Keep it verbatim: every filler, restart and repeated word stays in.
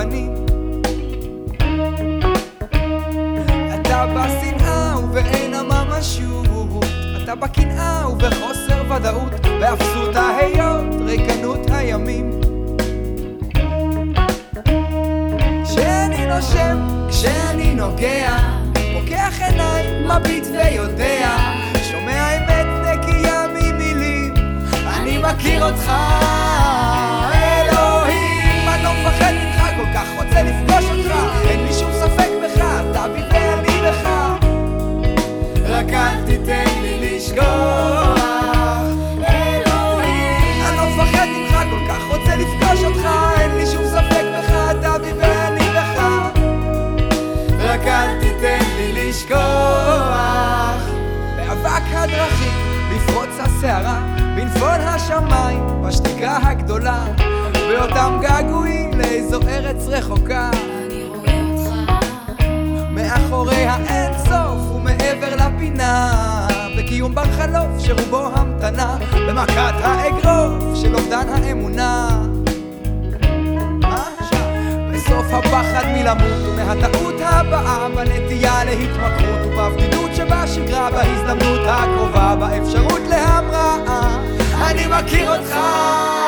הפנים. אתה בשנאה ובאין הממשות, אתה בקנאה ובחוסר ודאות, באפסות ההיות, ריקנות הימים. כשאני נושם, כשאני נוגע, פוקח עיניים, מביט ויודע, שומע אמת נקייה ממילים, אני מכיר אותך אלוהים. אני לא מפחד ממך, כל כך רוצה לפגוש אותך, אין לי שום ספק בך, אתה בי ואני בך, רק אל תיתן לי לשכוח אלוהים. אני לא מפחד ממך, כל כך רוצה לפגוש אותך, אין לי שום ספק בך, אתה בי ואני בך, רק אל תיתן לי לשכוח. באבק הדרכים, בפרוץ הסערה, בנפול השמיים, בשתיקה הגדולה, באותם געגועים לאיזו ארץ רחוקה, אני רואה אותך מאחורי האין סוף ומעבר לפינה, בקיום בר חלוף שרובו המתנה, במכת האגרוף של אובדן האמונה. בסוף הפחד מלמות ומהטעות הבאה, בנטייה להתמכרות ובבדידות שבשגרה, בהזדמנות הקרובה, באפשרות להמראה, אני מכיר אותך